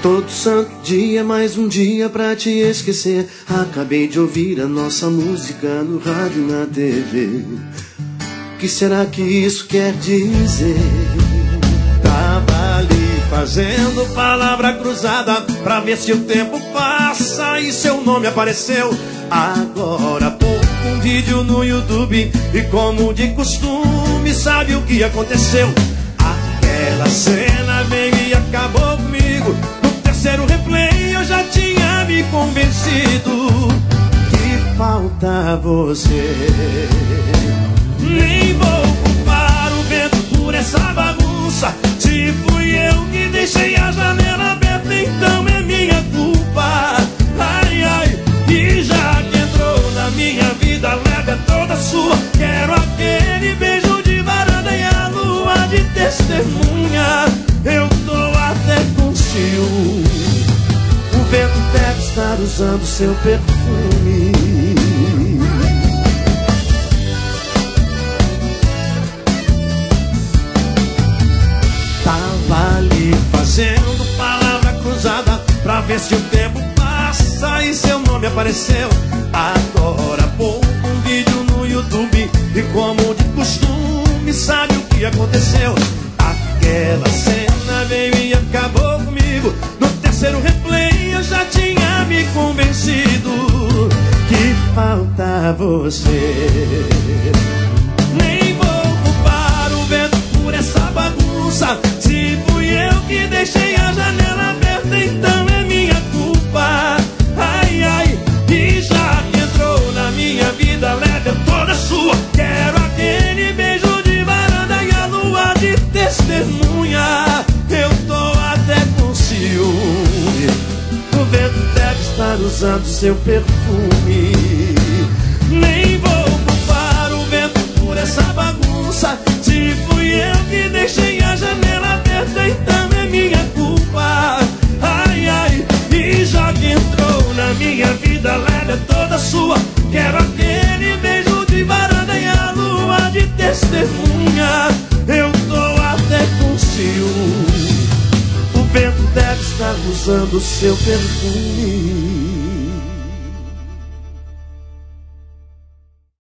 Todo santo dia, mais um dia pra te esquecer. Acabei de ouvir a nossa música no rádio, na TV. O que será que isso quer dizer? Tava ali fazendo palavra cruzada pra ver se o tempo passa e seu nome apareceu. Agora há pouco um vídeo no YouTube e, como de costume, sabe o que aconteceu? Aquela cena veio e acabou comigo. O replay eu já tinha me convencido que falta você. Nem vou culpar o vento por essa bagunça. Se fui eu que deixei a janela aberta, então é minha culpa. Ai, ai, e já que entrou na minha vida, leve é toda sua. Quero aquele beijo de varanda e a lua de testemunha. Eu tô até com ciúme. O vento deve estar usando seu perfume. Tava ali fazendo palavra cruzada pra ver se o tempo passa e seu nome apareceu. Agora há pouco um vídeo no YouTube e, como de costume, sabe o que aconteceu? Aquela cena veio e acabou comigo. No terceiro replay eu já tinha me convencido que falta você. Nem vou culpar o vento por essa bagunça. Se fui eu que deixei a janela aberta, então é minha culpa. Ai, ai, e já que entrou na minha vida, leve é toda sua. Quero aquele beijo de varanda e a lua de testemunha. Eu tô até com ciúme. O vento deve estar usando seu perfume. Nem vou culpar o vento por essa bagunça. Se fui eu que deixei a janela aberta, então é minha culpa. Ai, ai, e já que entrou na minha vida, leve é toda sua. Quero aquele beijo de varanda e a lua de testemunha. Eu tô até com ciúme. O vento deve estar usando seu perfume.